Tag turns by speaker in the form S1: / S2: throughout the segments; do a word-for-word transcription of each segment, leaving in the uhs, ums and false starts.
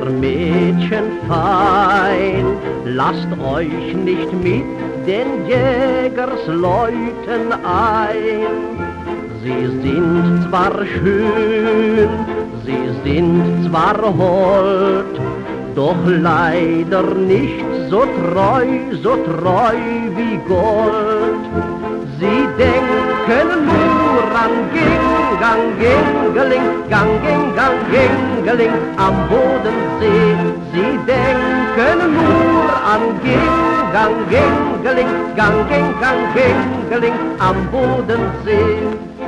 S1: Mädchen fein, lasst euch nicht mit den Jägersleuten ein. Sie sind zwar schön, sie sind zwar hold, doch leider nicht so treu, so treu wie Gold. Sie denken nur an Ging, Gang, Gingeling, Gang, Ging, Gang, Gingeling am Bodensee. Sie denken nur an Ging, Gang, Gingeling, Gang, Ging, Gang, Gingeling am Bodensee.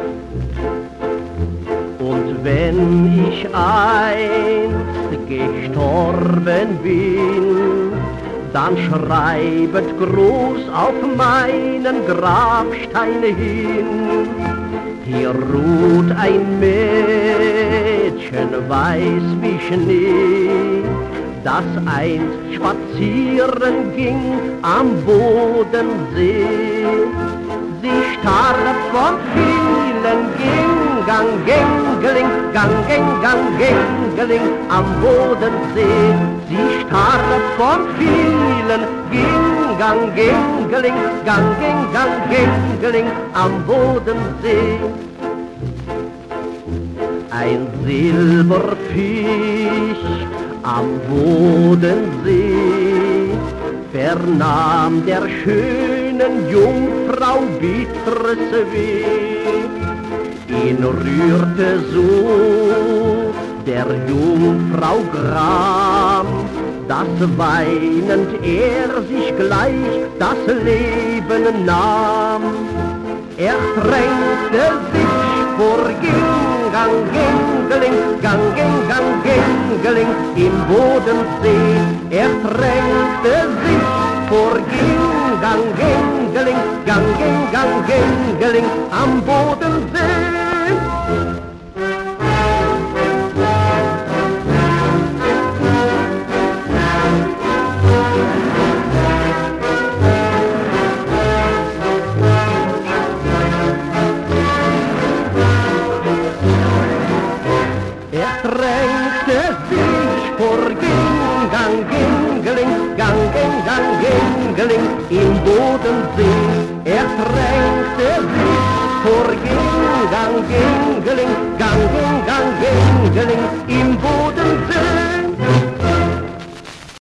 S1: Und wenn ich einst gestorben bin, dann schreibet groß auf meinen Grabstein hin. Hier ruht ein Mädchen, weiß wie Schnee, das einst spazieren ging am Bodensee. Sie starb von vielen Ging, Gang, Gingeling, Gang, Ging, Gang, Gingeling am Bodensee. Sie starb von vielen Ging, Gang, Gingeling, Gang, Ging, Gang, Gingeling am Bodensee. Ein Silberfisch am Bodensee vernahm der schönen Jungfrau bitteres Weh. Ihn rührte so der Jungfrau Gram, dass weinend er sich gleich das Leben nahm. Er drängte sich vor Ging, Gang, Gingeling, Gang, Ging, Gang, Gingeling im Bodensee. Er drängte sich vor Ging, Gang, Gingeling, Gang, Ging, Gang, Gingeling am Bodensee. Er drängte sich vor Ging, Gang, Gingeling, Gang, Ging, Gang, Gingeling im Bodensee. Er drängte sich vor Ging, Gang, Gingeling, Gang, Ging, Gang, Gingeling im Bodensee.